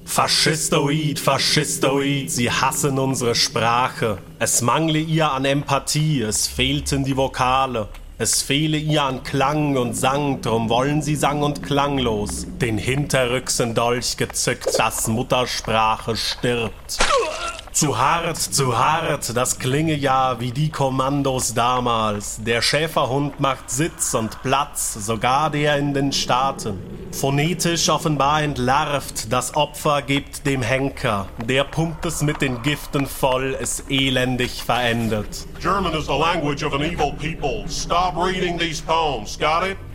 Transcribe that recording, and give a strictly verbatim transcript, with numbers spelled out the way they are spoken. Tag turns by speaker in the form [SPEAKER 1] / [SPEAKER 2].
[SPEAKER 1] Faschistoid, Faschistoid, sie hassen unsere Sprache. Es mangle ihr an Empathie, es fehlten die Vokale. Es fehle ihr an Klang und Sang, drum wollen sie sang- und klanglos den hinterrücksen Dolch gezückt, dass Muttersprache stirbt. Zu hart, zu hart, das klinge ja wie die Kommandos damals. Der Schäferhund macht Sitz und Platz, sogar der in den Staaten. Phonetisch offenbar entlarvt, das Opfer gibt dem Henker. Der pumpt es mit den Giften voll, es elendig verendet.
[SPEAKER 2] German is the language of an evil people. Stop reading these poems, got it?